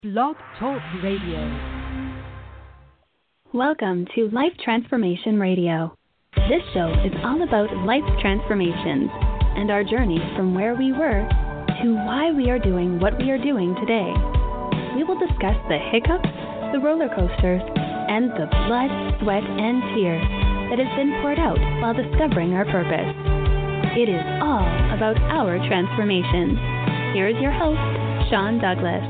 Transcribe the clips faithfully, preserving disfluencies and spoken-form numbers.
Blog Talk Radio. Welcome to Life Transformation Radio. This show is all about life transformations and our journey from where we were to why we are doing what we are doing today. We will discuss the hiccups, the roller coasters, and the blood, sweat, and tears that has been poured out while discovering our purpose. It is all about our transformation. Here is your host, Sean Douglas.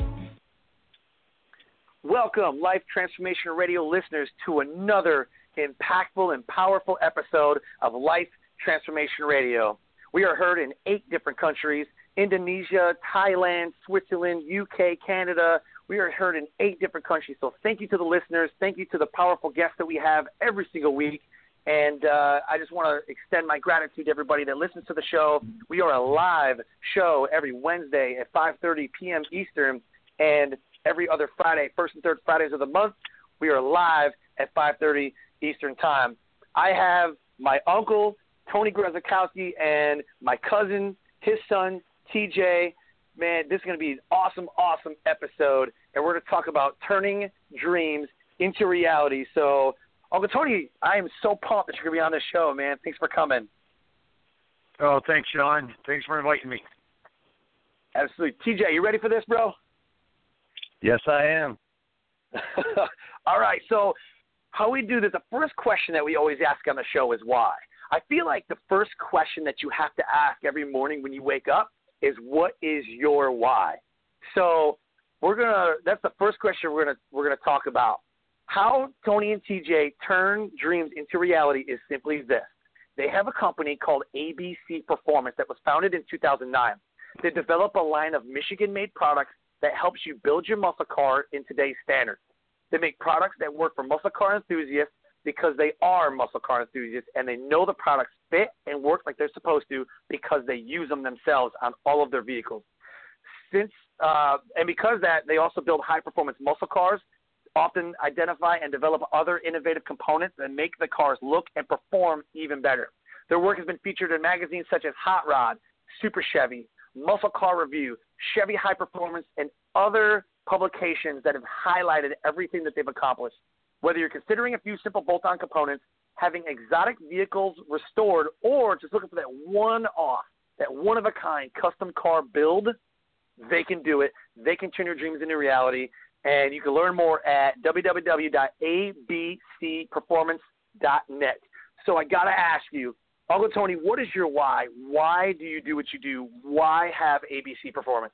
Welcome, Life Transformation Radio listeners, to another impactful and powerful episode of Life Transformation Radio. We are heard in eight different countries: Indonesia, Thailand, Switzerland, U K, Canada. We are heard in eight different countries. So thank you to the listeners. Thank you to the powerful guests that we have every single week. And uh, I just want to extend my gratitude to everybody that listens to the show. We are a live show every Wednesday at five thirty p.m. Eastern, and every other Friday, first and third Fridays of the month, we are live at five thirty Eastern Time. I have my uncle, Tony Grozakowski, and my cousin, his son, T J. Man, this is going to be an awesome, awesome episode, and we're going to talk about turning dreams into reality. So, Uncle Tony, I am so pumped that you're going to be on this show, man. Thanks for coming. Oh, thanks, Sean. Thanks for inviting me. Absolutely. T J, you ready for this, bro? Yes, I am. All right, so how we do this, the first question that we always ask on the show is why. I feel like the first question that you have to ask every morning when you wake up is, what is your why? So we're gonna that's the first question we're gonna we're gonna talk about. How Tony and T J turn dreams into reality is simply this. They have a company called A B C Performance that was founded in two thousand nine. They develop a line of Michigan-made products that helps you build your muscle car in today's standards. They make products that work for muscle car enthusiasts because they are muscle car enthusiasts, and they know the products fit and work like they're supposed to because they use them themselves on all of their vehicles. Since uh, and because that, they also build high-performance muscle cars, often identify and develop other innovative components that make the cars look and perform even better. Their work has been featured in magazines such as Hot Rod, Super Chevy, Muscle Car Review, Chevy High Performance, and other publications that have highlighted everything that they've accomplished. Whether you're considering a few simple bolt-on components, having exotic vehicles restored, or just looking for that one-off, that one-of-a-kind custom car build, they can do it. They can turn your dreams into reality. And you can learn more at w w w dot a b c performance dot net. So I got to ask you, Uncle Tony, what is your why? Why do you do what you do? Why have A B C Performance?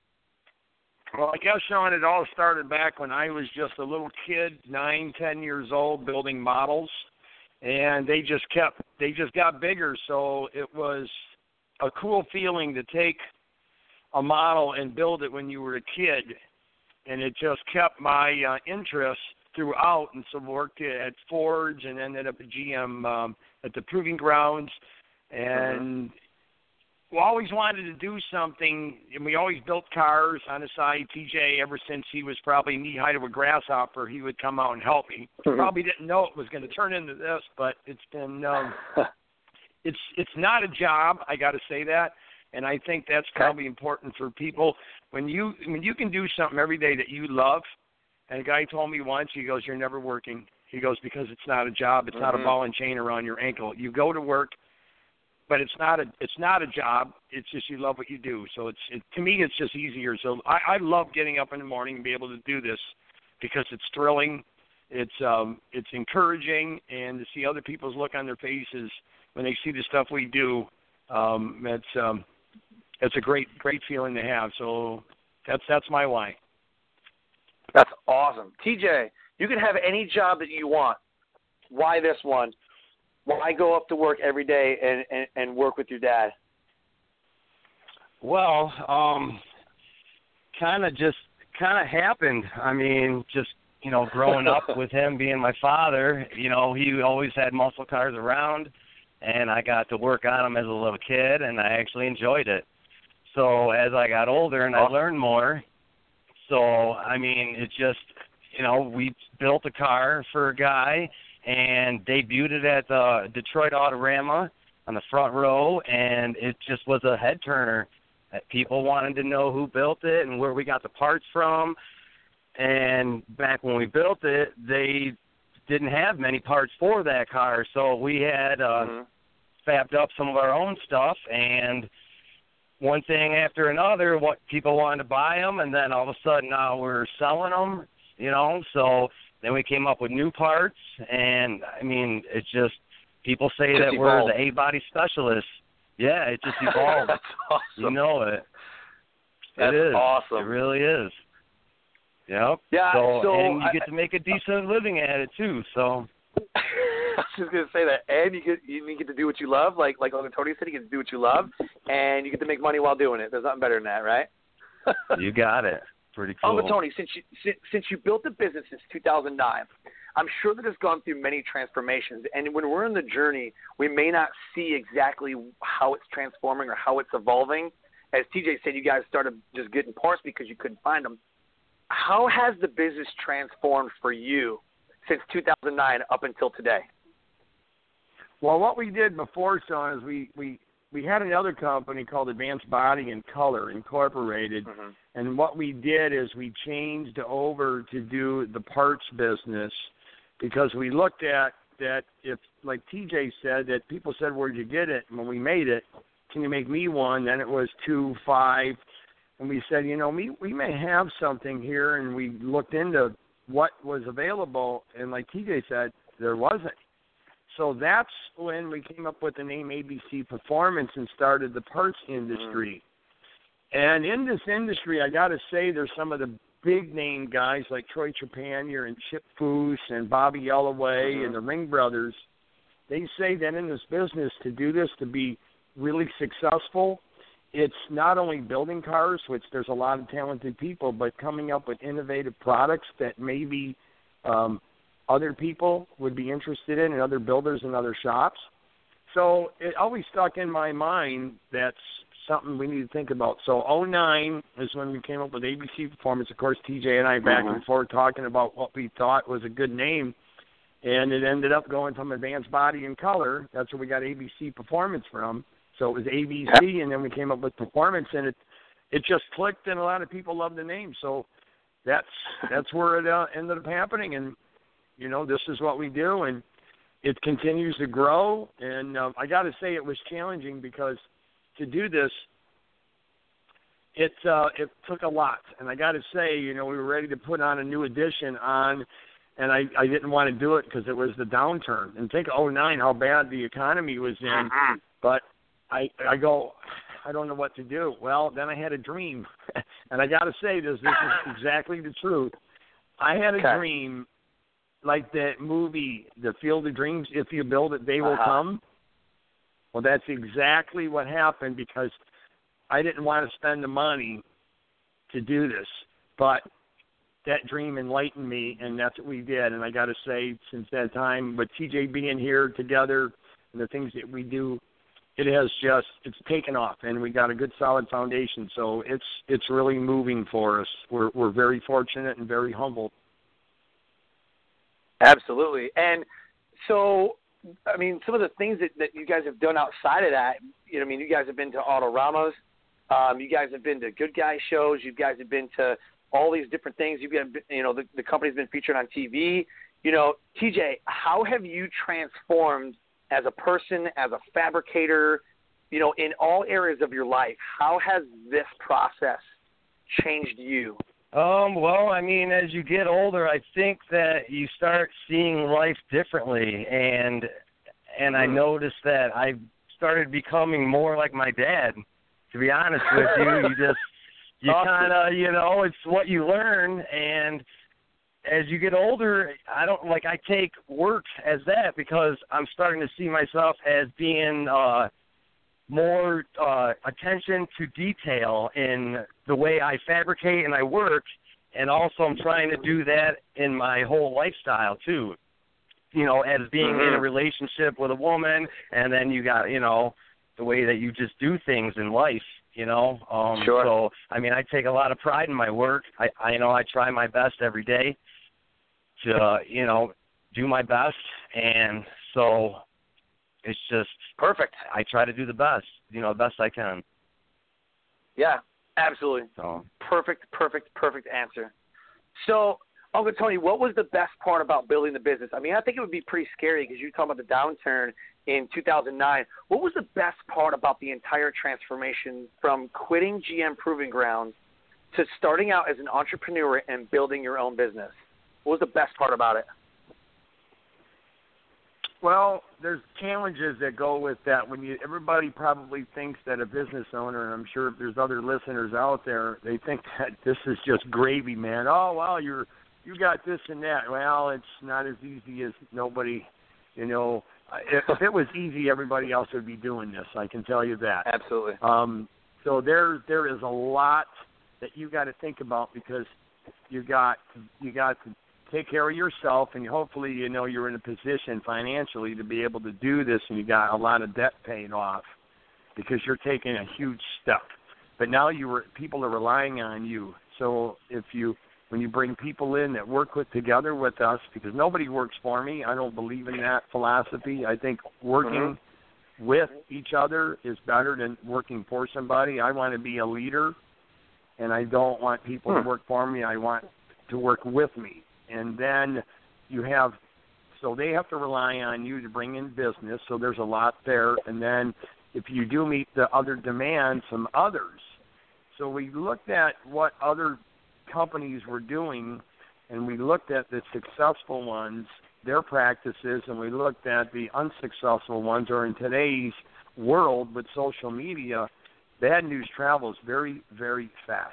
Well, I guess, Sean, it all started back when I was just a little kid, nine, ten years old, building models, and they just kept, they just got bigger. So it was a cool feeling to take a model and build it when you were a kid, and it just kept my uh, interest throughout, and so worked at Ford's and ended up at G M um, at the Proving Grounds, and uh-huh. we always wanted to do something, and we always built cars on the side. T J, ever since he was probably knee-high to a grasshopper, he would come out and help me. Uh-huh. Probably didn't know it was going to turn into this, but it's been um, it's it's not a job, I got to say that, and I think that's probably important for people. When you when you can do something every day that you love. And a guy told me once, he goes, you're never working. He goes, because it's not a job. It's mm-hmm. not a ball and chain around your ankle. You go to work, but it's not a it's not a job. It's just you love what you do. So it's it, to me, it's just easier. So I, I love getting up in the morning and be able to do this because it's thrilling. It's um it's encouraging, and to see other people's look on their faces when they see the stuff we do, um, it's um it's a great great feeling to have. So that's that's my why. That's awesome. T J, you can have any job that you want. Why this one? Why go up to work every day and, and, and work with your dad? Well, um, kind of just kind of happened. I mean, just, you know, growing up with him being my father, you know, he always had muscle cars around, and I got to work on them as a little kid, and I actually enjoyed it. So as I got older and I learned more, so, I mean, it just, you know, we built a car for a guy and debuted it at the Detroit Autorama on the front row, and it just was a head turner. People wanted to know who built it and where we got the parts from. And back when we built it, they didn't have many parts for that car, so we had uh, mm-hmm. fabbed up some of our own stuff, and one thing after another, what people wanted to buy them, and then all of a sudden now we're selling them, you know. So then we came up with new parts, and I mean, it's just people say just that evolved. we're the A-body specialists. Yeah, it just evolved. That's awesome. You know it. That's it is. awesome. It really is. Yep. Yeah. So, so and you I, get to make a decent living at it too. So. I was just gonna say that, and you get you get to do what you love, like like Uncle Tony said, you get to do what you love, and you get to make money while doing it. There's nothing better than that, right? You got it. Pretty cool. Uncle Tony, since you since, since you built the business since two thousand nine, I'm sure that it's gone through many transformations. And when we're in the journey, we may not see exactly how it's transforming or how it's evolving. As T J said, you guys started just getting parts because you couldn't find them. How has the business transformed for you since two thousand nine up until today? Well, what we did before, Sean, is we, we, we had another company called Advanced Body and Color Incorporated, mm-hmm. and what we did is we changed over to do the parts business because we looked at that if, like T J said, that people said, where'd you get it? And when we made it, can you make me one? Then it was two, five, and we said, you know, we, we may have something here, and we looked into what was available, and like T J said, there wasn't. So that's when we came up with the name A B C Performance and started the parts industry. Mm-hmm. And in this industry, I got to say, there's some of the big name guys like Troy Trepanier and Chip Foose and Bobby Yelloway mm-hmm. and the Ring Brothers. They say that in this business, to do this, to be really successful, it's not only building cars, which there's a lot of talented people, but coming up with innovative products that maybe um, other people would be interested in and other builders and other shops. So it always stuck in my mind that's something we need to think about. So oh nine is when we came up with A B C Performance. Of course, T J and I back mm-hmm. and forth talking about what we thought was a good name, and it ended up going from Advanced Body and Color. That's where we got A B C Performance from. So it was A B C, and then we came up with Performance, and it it just clicked, and a lot of people love the name. So that's that's where it uh, ended up happening, and you know, this is what we do, and it continues to grow. And um, I got to say, it was challenging because to do this, it uh, it took a lot. And I got to say, you know, we were ready to put on a new edition on, and I, I didn't want to do it because it was the downturn. And think oh nine, how bad the economy was in. Mm-hmm. But I I go, I don't know what to do. Well, then I had a dream, and I got to say this, this is exactly the truth. I had a okay. dream. Like that movie, The Field of Dreams, if you build it, they will uh-huh. come. Well, that's exactly what happened because I didn't want to spend the money to do this. But that dream enlightened me, and that's what we did. And I got to say, since that time, with T J being here together and the things that we do, it has just, it's taken off, and we got a good solid foundation. So it's it's really moving for us. We're We're very fortunate and very humbled. Absolutely. And so, I mean, some of the things that, that you guys have done outside of that, you know, I mean, you guys have been to Autoramas, um, you guys have been to Good Guy shows, you guys have been to all these different things. You've been, you know, the, the company's been featured on T V. You know, T J, how have you transformed as a person, as a fabricator, you know, in all areas of your life? How has this process changed you? Um, well, I mean, as you get older, I think that you start seeing life differently, and and I noticed that I started becoming more like my dad. To be honest with you, you just you kind of, you know, it's what you learn, and as you get older, I don't like I take work as that because I'm starting to see myself as being uh, more uh, attention to detail in the way I fabricate and I work, and also I'm trying to do that in my whole lifestyle too. You know, as being mm-hmm. in a relationship with a woman, and then you got, you know, the way that you just do things in life, you know. Um, sure. So, I mean, I take a lot of pride in my work. I, I you know, I try my best every day to, uh, you know, do my best, and so it's just perfect. I try to do the best, you know, the best I can. Yeah, absolutely. So Perfect, perfect, perfect answer. So, Uncle Tony, what was the best part about building the business? I mean, I think it would be pretty scary because you're talking about the downturn in two thousand nine. What was the best part about the entire transformation from quitting G M Proving Grounds to starting out as an entrepreneur and building your own business? What was the best part about it? Well, there's challenges that go with that. When you, everybody probably thinks that a business owner, and I'm sure if there's other listeners out there, they think that this is just gravy, man. Oh, well, you're you got this and that. Well, it's not as easy as nobody, you know. If, if it was easy, everybody else would be doing this. I can tell you that. Absolutely. Um, so there, there is a lot that you got to think about because you got you got to take care of yourself, and hopefully, you know, you're in a position financially to be able to do this, and you got a lot of debt paid off because you're taking a huge step. But now you were, people are relying on you. So if you, when you bring people in that work with together with us, because nobody works for me, I don't believe in that philosophy. I think working mm-hmm. with each other is better than working for somebody. I want to be a leader, and I don't want people hmm. to work for me. I want to work with me. And then you have, so they have to rely on you to bring in business, so there's a lot there. And then if you do meet the other demands from others, so we looked at what other companies were doing, and we looked at the successful ones, their practices, and we looked at the unsuccessful ones, or in today's world with social media, bad news travels very, very fast.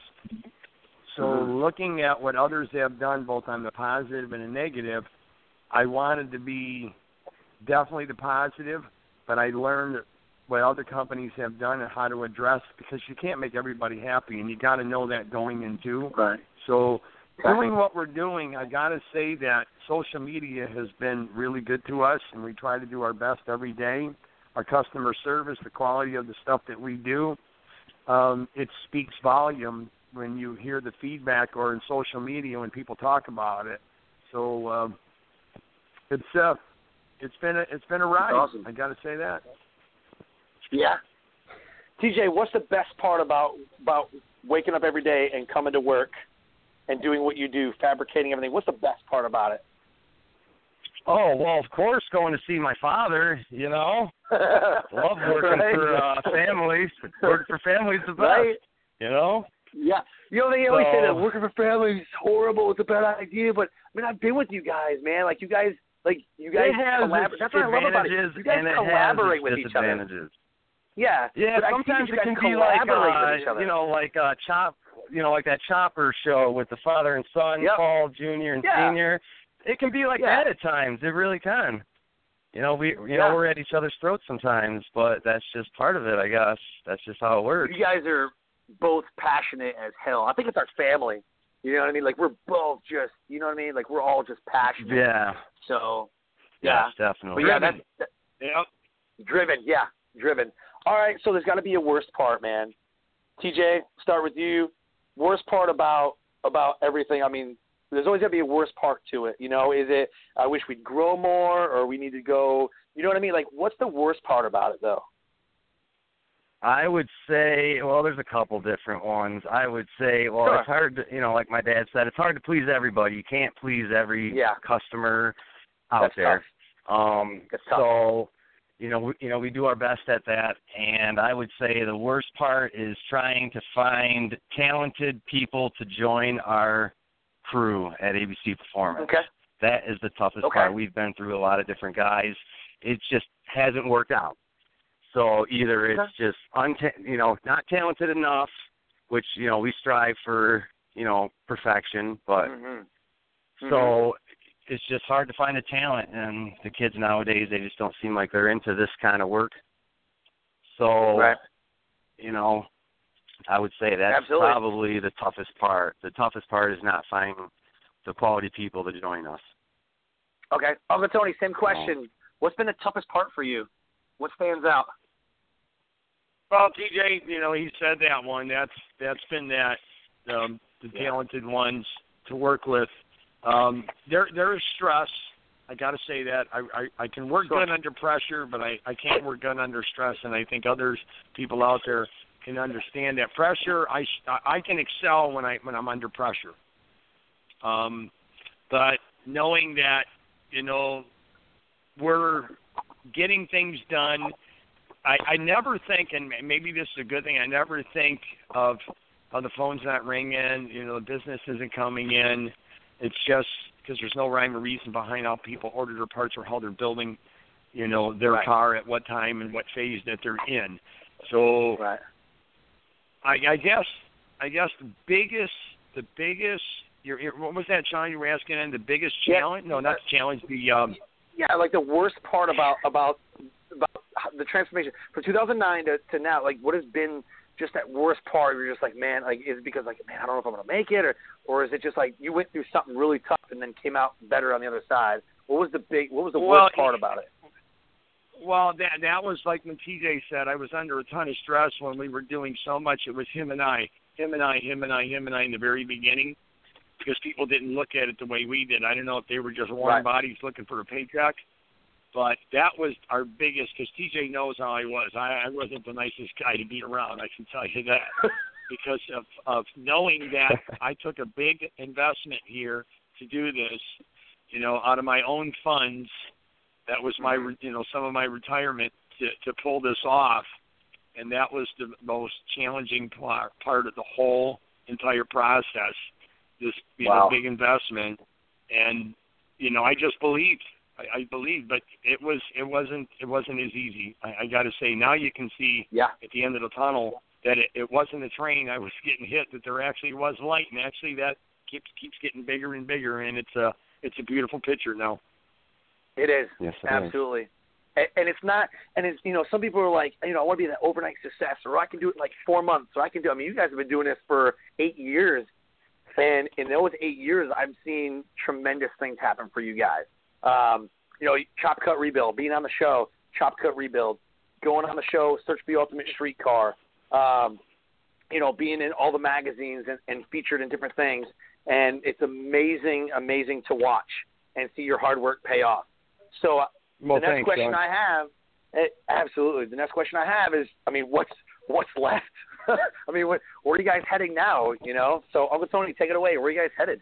So mm-hmm. looking at what others have done, both on the positive and the negative, I wanted to be definitely the positive, but I learned what other companies have done and how to address, because you can't make everybody happy, and you got to know that going in too. Right. So doing what we're doing, I got to say that social media has been really good to us, and we try to do our best every day. Our customer service, the quality of the stuff that we do, um, it speaks volume when you hear the feedback or in social media when people talk about it. So um, it's uh, it's been a, it's been a ride. Awesome. I got to say that. Yeah. T J, what's the best part about about waking up every day and coming to work and doing what you do, fabricating everything? What's the best part about it? Oh, well, of course, going to see my father, you know. Love working right. for uh, families. Working for families is the best, right. you know. Yeah. You know, they always so, say that working for family is horrible. It's a bad idea. But, I mean, I've been with you guys, man. Like, you guys, like, you guys collaborate. That's what I love about it. You guys collaborate with each other. Yeah. Yeah, sometimes it can be like, uh, you know, like uh, chop, you know, like that Chopper show with the father and son, yep. Paul Junior and yeah. Senior. It can be like yeah. that at times. It really can. You know, we, you yeah. know, we're at each other's throats sometimes, but that's just part of it, I guess. That's just how it works. You guys are both passionate as hell. I think it's our family. You know what I mean? Like, we're both just, you know what I mean? Like, we're all just passionate. Yeah. So, yeah. Yes, definitely. But yeah, that's, that, yep. driven, yeah, driven. All right, so there's got to be a worst part, man. T J, start with you. Worst part about about everything. I mean, there's always got to be a worst part to it. You know, is it, I wish we'd grow more, or we need to go, you know what I mean? Like, what's the worst part about it, though? I would say, well, there's a couple different ones. I would say, well, sure. It's hard to, you know, like my dad said, it's hard to please everybody. You can't please every yeah. customer out That's there. Tough. Um, That's tough. So, you know, we, you know, we do our best at that. And I would say the worst part is trying to find talented people to join our crew at A B C Performance. Okay. That is the toughest okay. part. We've been through a lot of different guys. It just hasn't worked out. So either it's just, unta- you know, not talented enough, which, you know, we strive for, you know, perfection, but mm-hmm. so mm-hmm. it's just hard to find the talent, and the kids nowadays, they just don't seem like they're into this kind of work. So, right. you know, I would say that's Absolutely. Probably the toughest part. The toughest part is not finding the quality people to join us. Okay. Uncle Tony, same question. Oh. What's been the toughest part for you? What stands out? Well, T J, you know, he said that one. That's that's been that um, the yeah. talented ones to work with. Um, there there is stress. I got to say that I, I I can work sure. good under pressure, but I I can't work good under stress. And I think others people out there can understand that pressure. I I can excel when I when I'm under pressure. Um, but knowing that, you know, we're getting things done. I, I never think, and maybe this is a good thing, I never think of, oh, the phone's not ringing, you know, the business isn't coming in. It's just because there's no rhyme or reason behind how people order their parts or how they're building, you know, their right. car at what time and what phase that they're in. So right. I, I guess I guess the biggest, the biggest, your, your, what was that, Sean, you were asking, and the biggest challenge? Yeah. No, not the challenge, the... Um, yeah, like the worst part about, about, about the transformation from two thousand nine to, to now, like what has been just that worst part where you're just like, man, like is it because like, man, I don't know if I'm going to make it, or or is it just like you went through something really tough and then came out better on the other side? What was the big, what was the well, worst part about it? Well, that that was like when T J said, I was under a ton of stress when we were doing so much. It was him and I, him and I, him and I, him and I in the very beginning, because people didn't look at it the way we did. I don't know if they were just warm right. bodies looking for a paycheck. But that was our biggest, because T J knows how I was. I, I wasn't the nicest guy to be around, I can tell you that, because of, of knowing that I took a big investment here to do this, you know, out of my own funds. That was my, you know, some of my retirement to, to pull this off, and that was the most challenging part, part of the whole entire process, this, you wow. know, big investment. And, you know, I just believed. I, I believe, but it was it wasn't it wasn't as easy. I, I got to say, now you can see yeah. at the end of the tunnel that it, it wasn't a train I was getting hit. That there actually was light, and actually that keeps keeps getting bigger and bigger, and it's a it's a beautiful picture now. It is yes, it absolutely, is. And, and it's not. And it's you know some people are like you know I want to be that overnight success, or I can do it in like four months, or I can do. I mean, you guys have been doing this for eight years, and in those eight years, I've seen tremendous things happen for you guys. Um, you know, Chop Cut Rebuild, being on the show, Chop Cut Rebuild, going on the show, Search for the Ultimate Streetcar, um, you know, being in all the magazines and, and featured in different things. And it's amazing, amazing to watch and see your hard work pay off. So uh, well, the next thanks, question John. I have, it, absolutely, the next question I have is, I mean, what's what's left? I mean, what, where are you guys heading now, you know? So, Uncle Tony, take it away. Where are you guys headed?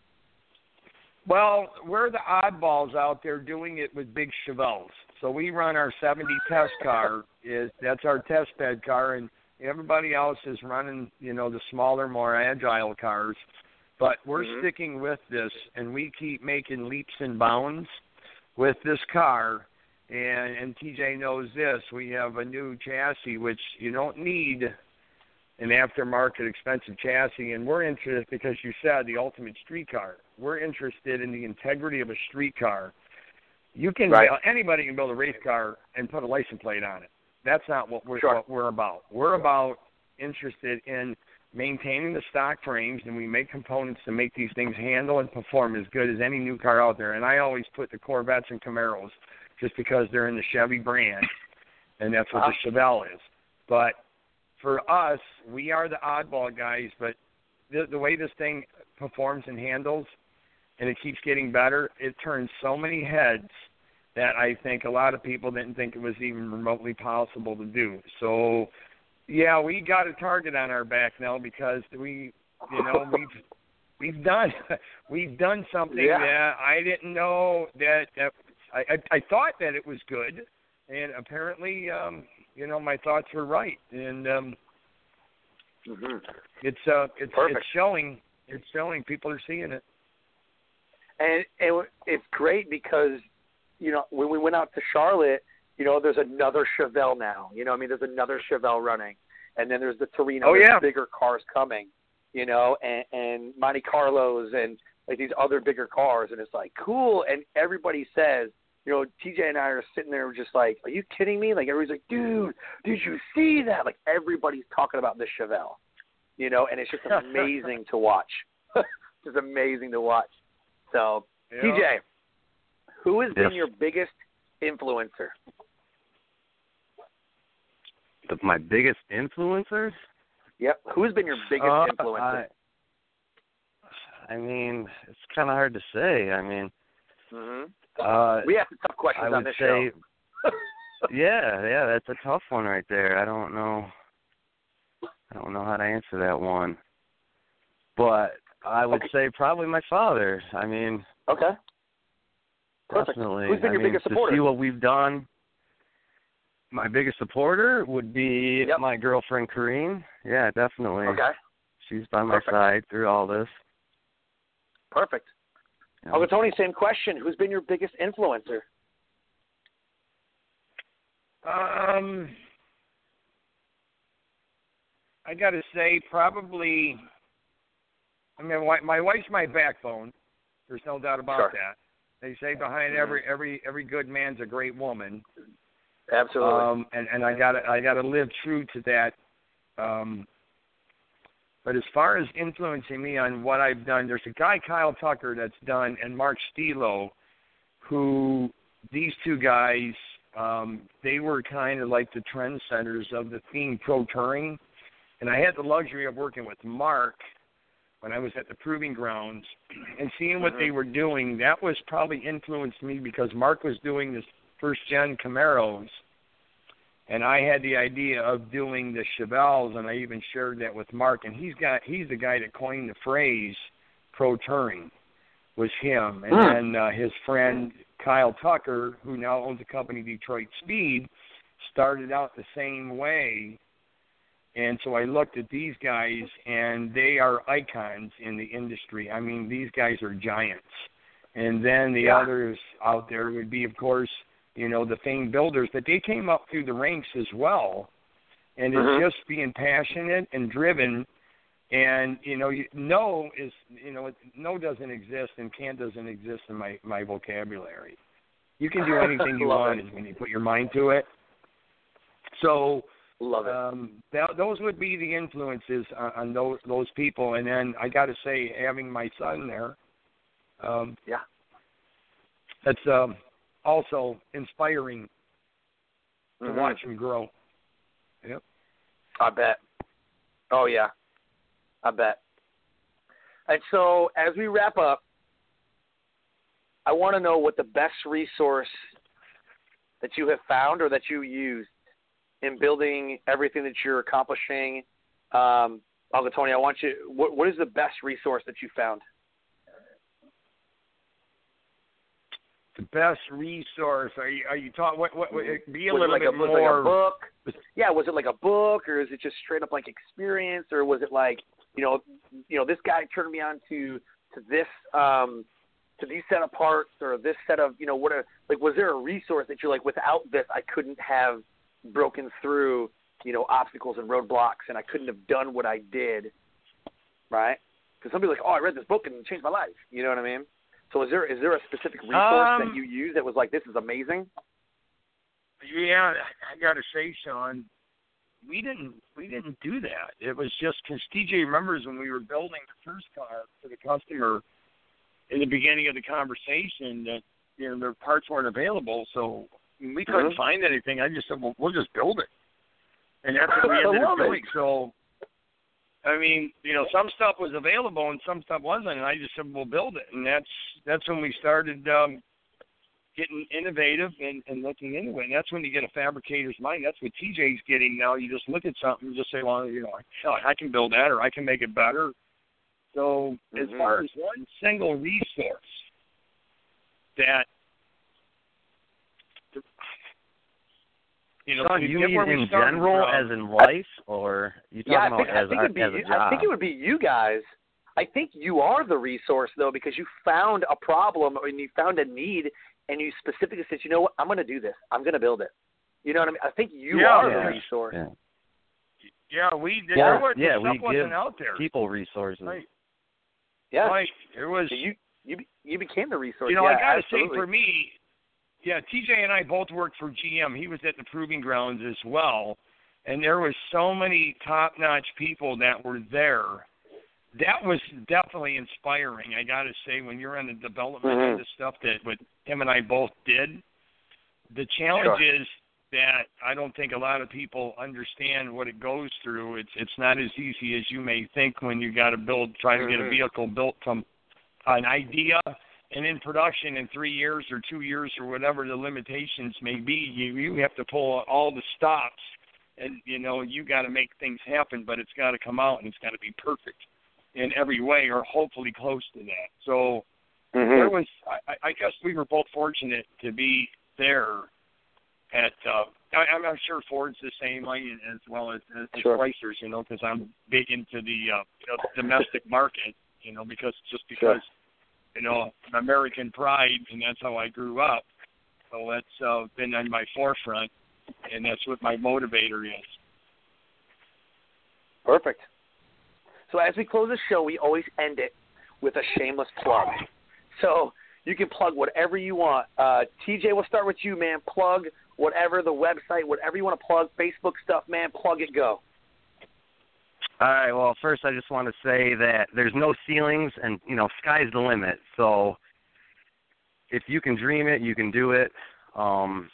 Well, we're the oddballs out there doing it with big Chevelles. So we run our seventy test car. Is that's our test bed car, and everybody else is running, you know, the smaller, more agile cars. But we're mm-hmm. sticking with this, and we keep making leaps and bounds with this car. And, and T J knows this. We have a new chassis, which you don't need an aftermarket expensive chassis, and we're interested, because you said the ultimate street car. We're interested in the integrity of a street car. You can right. anybody can build a race car and put a license plate on it. That's not what we're sure. what we're about. We're about interested in maintaining the stock frames, and we make components to make these things handle and perform as good as any new car out there. And I always put the Corvettes and Camaros just because they're in the Chevy brand, and that's what uh-huh. the Chevelle is. But for us, we are the oddball guys, but the, the way this thing performs and handles, and it keeps getting better, it turns so many heads that I think a lot of people didn't think it was even remotely possible to do. So, yeah, we got a target on our back now, because we, you know, we've we've done we've done something yeah. that I didn't know that, that I, I I thought that it was good, and apparently, um, you know, my thoughts were right, and um, mm-hmm. it's uh it's Perfect. it's showing it's showing people are seeing it. And it, it's great because, you know, when we went out to Charlotte, you know, there's another Chevelle now. You know, I mean, there's another Chevelle running. And then there's the Torino. Oh, there's yeah. bigger cars coming, you know, and, and Monte Carlos and, like, these other bigger cars. And it's, like, cool. And everybody says, you know, T J and I are sitting there just like, are you kidding me? Like, everybody's like, dude, did you see that? Like, everybody's talking about this Chevelle, you know, and it's just amazing to watch. Just amazing to watch. So, yeah. T J, who has yes. been your biggest influencer? The, my biggest influencers? Yep. Who's been your biggest uh, influencer? I, I mean, it's kind of hard to say. I mean, mm-hmm. uh, we ask the tough questions I on would this say, show. yeah, yeah, that's a tough one right there. I don't know. I don't know how to answer that one. But I would Okay. say probably my father. I mean, Okay. Perfect. definitely. Who's been I your mean, biggest to supporter? see what we've done. My biggest supporter would be Yep. my girlfriend, Corrine. Yeah, definitely. Okay. She's by my Perfect. side through all this. Perfect. You know. Uncle Tony, same question. Who's been your biggest influencer? Um, I got to say, probably. I mean, my, my wife's my backbone. There's no doubt about Sure. that. They say behind Mhm. every every every good man's a great woman. Absolutely. Um, and and I got to I got to live true to that. Um, but as far as influencing me on what I've done, there's a guy, Kyle Tucker, that's done, and Mark Stilo, who these two guys, um, they were kind of like the trendsetters of the theme pro touring. And I had the luxury of working with Mark when I was at the Proving Grounds and seeing what Mhm. they were doing. That was probably influenced me because Mark was doing this first-gen Camaros, and I had the idea of doing the Chevelles, and I even shared that with Mark. And he's got he's the guy that coined the phrase pro touring, was him. And Mm. then uh, his friend Kyle Tucker, who now owns the company Detroit Speed, started out the same way. And so I looked at these guys, and they are icons in the industry. I mean, these guys are giants. And then the Yeah. others out there would be, of course, you know, the famed builders. But they came up through the ranks as well. And it's Mhm. just being passionate and driven. And, you know, you, no is, you know, it, no doesn't exist, and can doesn't exist in my, my vocabulary. You can do anything you Love want it. when you put your mind to it. So... Love it. Um, that, those would be the influences on, on those those people, and then I got to say, having my son there, um, yeah, that's um, also inspiring to Mhm. watch him grow. Yep. I bet. Oh, yeah. I bet. And so as we wrap up, I want to know what the best resource that you have found or that you used in building everything that you're accomplishing. Um, Uncle Tony, I want you, what, what is the best resource that you found? The best resource? Are you are you talking? What, what, what, be a was little it like bit a, was more. it like a book? Yeah, was it like a book, or is it just straight up like experience, or was it like, you know, you know, this guy turned me on to to this um, to these set of parts, or this set of, you know, what a, like, was there a resource that you're like, without this I couldn't have broken through, you know, obstacles and roadblocks, and I couldn't have done what I did, right? Because somebody's like, oh, I read this book and it changed my life. You know what I mean? So is there is there a specific resource Um, that you use that was like, this is amazing? Yeah, I got to say, Sean, we didn't we didn't do that. It was just because T J remembers when we were building the first car for the customer in the beginning of the conversation that, you know, their parts weren't available, so we couldn't Mhm. find anything. I just said, well, we'll just build it. And that's what we I ended up love it. doing. So, I mean, you know, some stuff was available and some stuff wasn't, and I just said, we'll build it. And that's that's when we started um, getting innovative and, and looking into it. And that's when you get a fabricator's mind. That's what T J's getting now. You just look at something and just say, well, you know, hell, I can build that, or I can make it better. So as Mhm. far as one single resource that, you know, Sean, to you get mean where we in started general, from- as in life, or you talking Yeah, I about think, I as, think a, it'd be as a you- job? I think it would be you guys. I think you are the resource, though, because you found a problem and you found a need, and you specifically said, you know what, I'm going to do this. I'm going to build it. You know what I mean? I think you Yeah, are yeah. the resource. Yeah. Yeah, we did. Yeah, there was, yeah, the we stuff wasn't give out there. people resources. Right. Yeah. Right. It was. So you you you became the resource. You know, yeah, I gotta absolutely. say, for me, yeah, T J and I both worked for G M. He was at the Proving Grounds as well, and there was so many top-notch people that were there. That was definitely inspiring. I gotta say, when you're on the development Mhm. of the stuff that what him and I both did, the challenge Sure. is that I don't think a lot of people understand what it goes through. It's it's not as easy as you may think when you got to build, try to get a Mhm. vehicle built from an idea and in production in three years or two years or whatever the limitations may be. You you have to pull all the stops and you know you got to make things happen, but it's got to come out and it's got to be perfect in every way, or hopefully close to that. So mm-hmm. there was, I, I guess we were both fortunate to be there. At uh, I, I'm sure Ford's the same way as well as, as sure. Chrysler's, you know, because I'm big into the uh, you know, domestic market, you know, because just because, sure. you know, American pride, and that's how I grew up. So that's uh, been on my forefront, and that's what my motivator is. Perfect. So as we close the show, we always end it with a shameless plug. So you can plug whatever you want. Uh, T J, we'll start with you, man. Plug whatever, the website, whatever you want to plug, Facebook stuff, man, plug it, go. All right, well, first I just want to say that there's no ceilings and, you know, sky's the limit. So if you can dream it, you can do it. Um,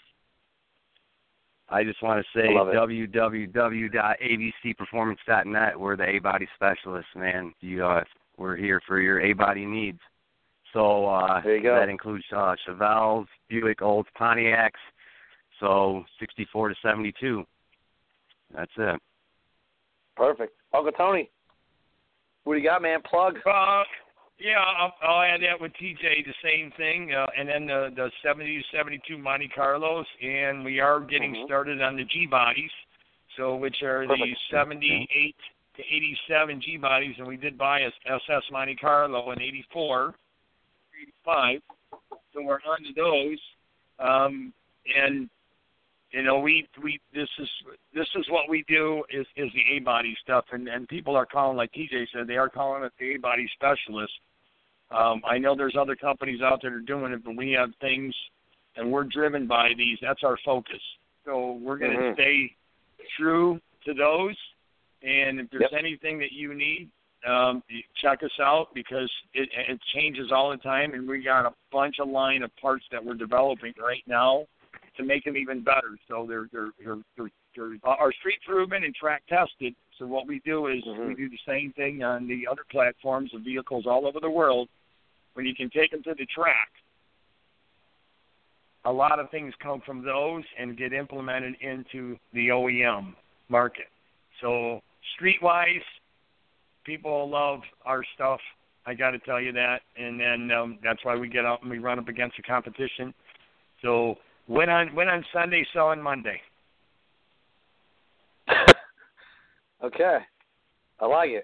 I just want to say w w w dot a b c performance dot net. We're the A-Body specialists, man. You, uh, we're here for your A-Body needs. So uh, there you go. That includes uh, Chevelles, Buick, Olds, Pontiacs. So sixty-four to seventy-two. That's it. Perfect. Uncle Tony, what do you got, man? Plug. Uh, yeah, I'll, I'll add that with T J, the same thing. Uh, and then the, the seventy to seventy-two Monte Carlos. And we are getting mm-hmm. started on the G-bodies, so which are Perfect. the seventy-eight to eighty-seven G-bodies. And we did buy a S S Monte Carlo in eighty-four, eighty-five. So we're on to those. Um, and You know, we we this is this is what we do is, is the A-Body stuff, and, and people are calling, like T J said, they are calling it the A-Body specialist. Um, I know there's other companies out there that are doing it, but we have things, and we're driven by these. That's our focus. So we're going to mm-hmm. stay true to those, and if there's yep. anything that you need, um, check us out, because it, it changes all the time, and we got a bunch of line of parts that we're developing right now to make them even better. So they're they're they're, they're, they're are street proven and track tested. So what we do is mm-hmm. we do the same thing on the other platforms of vehicles all over the world. When you can take them to the track, a lot of things come from those and get implemented into the O E M market. So streetwise, people love our stuff. I got to tell you that, and then um, that's why we get out and we run up against the competition. So Win on win on Sunday, sell on Monday. Okay. I like it.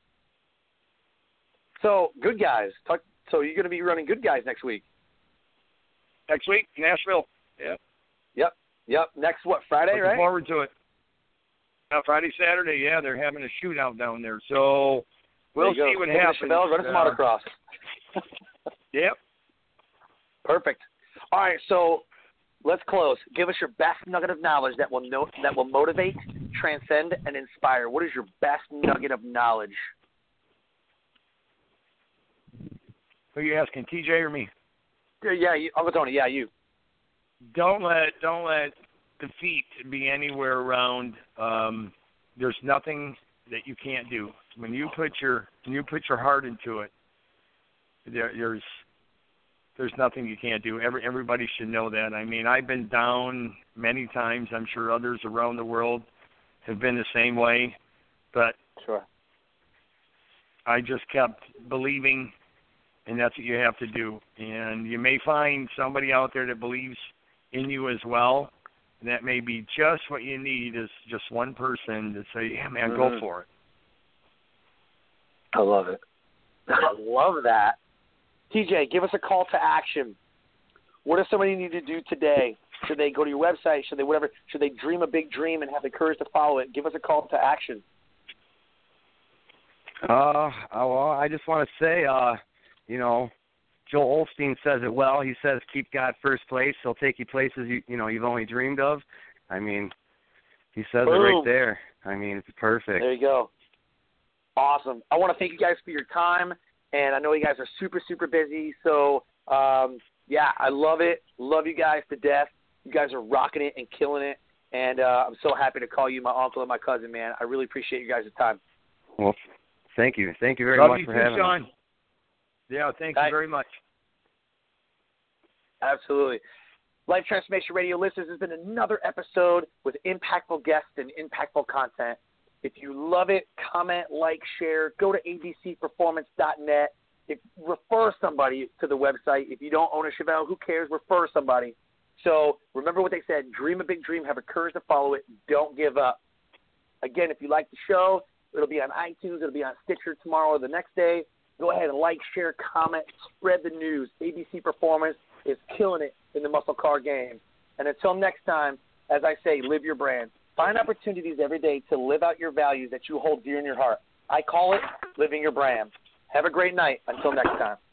So, Good Guys. Talk, so you're going to be running Good Guys next week? Next week, Nashville. Yep. Yep. Yep. Next, what, Friday, Looking right? forward to it. Uh, Friday, Saturday, yeah, they're having a shootout down there. So we'll see what Take happens. Chevelle, run some uh, autocross. Yep. Perfect. All right, so let's close. Give us your best nugget of knowledge that will no, that will motivate, transcend, and inspire. What is your best nugget of knowledge? Who are you asking, T J or me? Yeah, you, Uncle Tony. Yeah, you. Don't let don't let defeat be anywhere around. Um, there's nothing that you can't do when you put your when you put your heart into it. There, there's There's nothing you can't do. Every, everybody should know that. I mean, I've been down many times. I'm sure others around the world have been the same way. But sure. I just kept believing, and that's what you have to do. And you may find somebody out there that believes in you as well. And that may be just what you need, is just one person to say, yeah, man, mm-hmm. go for it. I love it. I love that. T J, give us a call to action. What does somebody need to do today? Should they go to your website? Should they whatever? Should they dream a big dream and have the courage to follow it? Give us a call to action. Uh, well, I just want to say, uh, you know, Joel Osteen says it well. He says, "Keep God first place. He'll take you places you you know you've only dreamed of." I mean, he says Boom. it right there. I mean, it's perfect. There you go. Awesome. I want to thank you guys for your time. And I know you guys are super, super busy. So, um, yeah, I love it. Love you guys to death. You guys are rocking it and killing it. And uh, I'm so happy to call you my uncle and my cousin, man. I really appreciate you guys' time. Well, thank you. Thank you very love much you for too, having Sean. me. Yeah, thank Bye. you very much. Absolutely. Life Transformation Radio listeners, has been another episode with impactful guests and impactful content. If you love it, comment, like, share. Go to a b c performance dot net. If, refer somebody to the website. If you don't own a Chevelle, who cares? Refer somebody. So remember what they said. Dream a big dream. Have a courage to follow it. Don't give up. Again, if you like the show, it'll be on iTunes. It'll be on Stitcher tomorrow or the next day. Go ahead and like, share, comment, spread the news. A B C Performance is killing it in the muscle car game. And until next time, as I say, live your brand. Find opportunities every day to live out your values that you hold dear in your heart. I call it living your brand. Have a great night. Until next time.